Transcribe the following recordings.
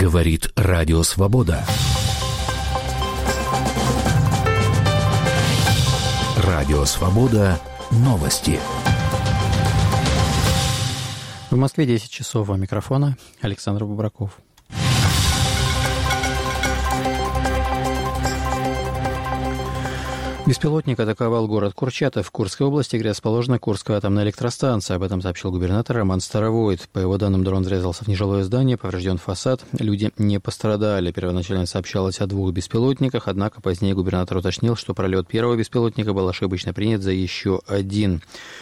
Говорит Радио Свобода. Радио Свобода. Новости. В Москве 10 часов. У микрофона Александр Бубраков. Беспилотник атаковал город Курчатов в Курской области, где расположена Курская атомная электростанция. Об этом сообщил губернатор Роман Старовойт. По его данным, дрон врезался в нежилое здание, поврежден фасад. Люди не пострадали. Первоначально сообщалось о 2 беспилотниках, однако позднее губернатор уточнил, что пролет первого беспилотника был ошибочно принят за еще один.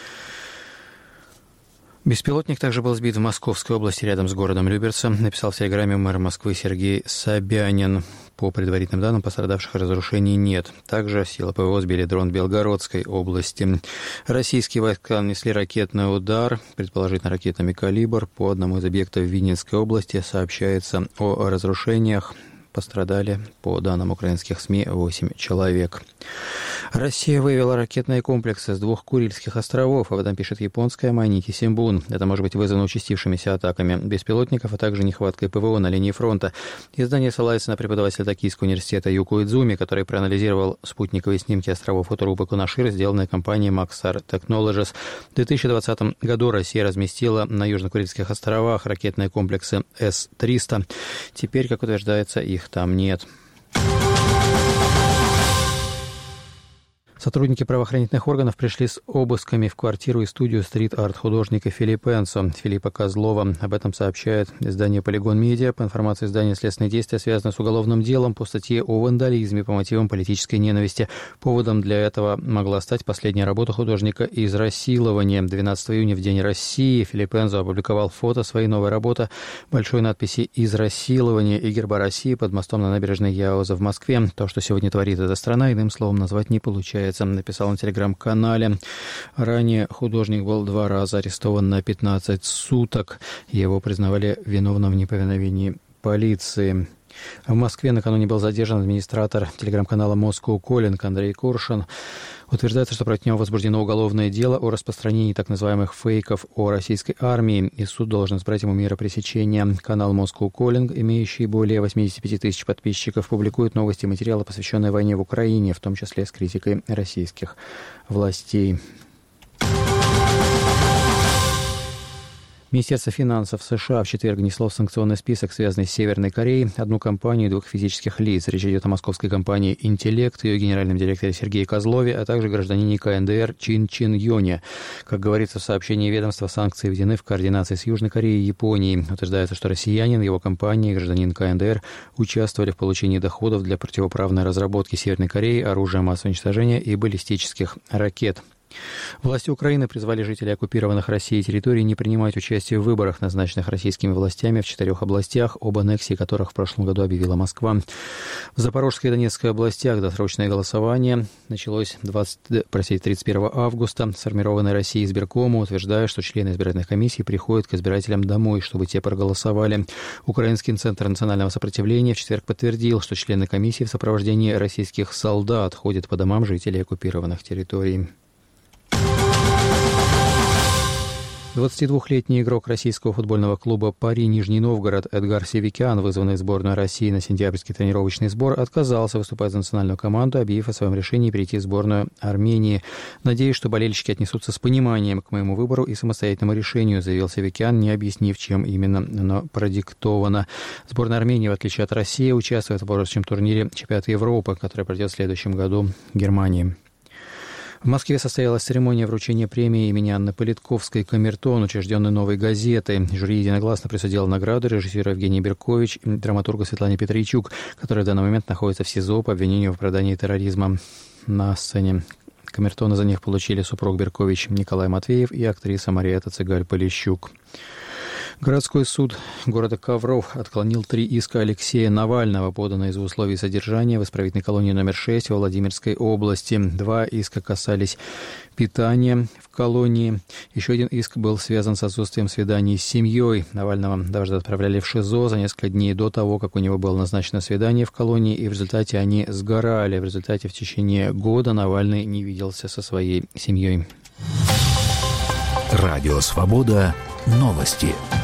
Беспилотник также был сбит в Московской области рядом с городом Люберцы, написал в телеграме мэр Москвы Сергей Собянин. По предварительным данным, пострадавших и разрушений нет. Также силы ПВО сбили дрон в Белгородской области. Российские войска нанесли ракетный удар, предположительно ракетами «Калибр», по одному из объектов в Винницкой области. Сообщается о разрушениях. Пострадали, по данным украинских СМИ, 8 человек. Россия вывела ракетные комплексы с 2 Курильских островов. Об этом пишет японская Майнити Симбун. Это может быть вызвано участившимися атаками беспилотников, а также нехваткой ПВО на линии фронта. Издание ссылается на преподавателя Токийского университета Юко Идзуми, который проанализировал спутниковые снимки островов Утарупа Кунашир, сделанные компанией Maxar Technologies. В 2020 году Россия разместила на Южно-Курильских островах ракетные комплексы С-300. Теперь, как утверждается, их там нет. Сотрудники правоохранительных органов пришли с обысками в квартиру и студию стрит-арт-художника Филиппа Козлова. Об этом сообщает издание «Полигон Медиа». По информации издания, следственные действия связаны с уголовным делом по статье о вандализме по мотивам политической ненависти. Поводом для этого могла стать последняя работа художника «Израсилование». 12 июня, в День России, Филиппензо опубликовал фото своей новой работы, большой надписи «Израсилование» и герба России под мостом на набережной Яуза в Москве. То, что сегодня творит эта страна, иным словом назвать не получается, написал на телеграм-канале. Ранее художник был 2 раза арестован на 15 суток. Его признавали виновным в неповиновении полиции. В Москве накануне был задержан администратор телеграм-канала Moscow Calling Андрей Коршун. Утверждается, что против него возбуждено уголовное дело о распространении так называемых фейков о российской армии, и суд должен избрать ему меры пресечения. Канал Moscow Calling, имеющий более 85 тысяч подписчиков, публикует новости и материалы, посвященные войне в Украине, в том числе с критикой российских властей. Министерство финансов США в четверг внесло в санкционный список, связанный с Северной Кореей, 1 компанию и 2 физических лиц. Речь идет о московской компании «Интеллект», ее генеральном директоре Сергее Козлове, а также гражданине КНДР Чин Чин Йоне. Как говорится в сообщении ведомства, санкции введены в координации с Южной Кореей и Японией. Утверждается, что россиянин, его компания и гражданин КНДР участвовали в получении доходов для противоправной разработки Северной Кореи оружия массового уничтожения и баллистических ракет. Власти Украины призвали жителей оккупированных Россией территорий не принимать участие в выборах, назначенных российскими властями в 4 областях, об аннексии которых в прошлом году объявила Москва. В Запорожской и Донецкой областях досрочное голосование началось 31 августа. Сформированная Россией избиркома утверждает, что члены избирательных комиссий приходят к избирателям домой, чтобы те проголосовали. Украинский центр национального сопротивления в четверг подтвердил, что члены комиссии в сопровождении российских солдат ходят по домам жителей оккупированных территорий. 22-летний игрок российского футбольного клуба «Пари» Нижний Новгород Эдгар Севикян, вызванный в сборную России на сентябрьский тренировочный сбор, отказался выступать за национальную команду, объявив о своем решении перейти в сборную Армении. «Надеюсь, что болельщики отнесутся с пониманием к моему выбору и самостоятельному решению», заявил Севикян, не объяснив, чем именно оно продиктовано. Сборная Армении, в отличие от России, участвует в будущем турнире Чемпионата Европы, который пройдет в следующем году в Германии. В Москве состоялась церемония вручения премии имени Анны Политковской «Камертон», учрежденной «Новой газетой». Жюри единогласно присудило награду режиссера Евгения Беркович и драматурга Светлане Петричук, которая в данный момент находится в СИЗО по обвинению в оправдании терроризма на сцене. Камертоны за них получили супруг Беркович Николай Матвеев и актриса Мариэтта Цыгаль-Полищук. Городской суд города Ковров отклонил 3 иска Алексея Навального, поданные из условий содержания в исправительной колонии номер 6 во Владимирской области. 2 иска касались питания в колонии. Еще 1 иск был связан с отсутствием свиданий с семьей. Навального дважды отправляли в ШИЗО за несколько дней до того, как у него было назначено свидание в колонии, и в результате они сгорали. В результате в течение года Навальный не виделся со своей семьей. Радио «Свобода». Новости.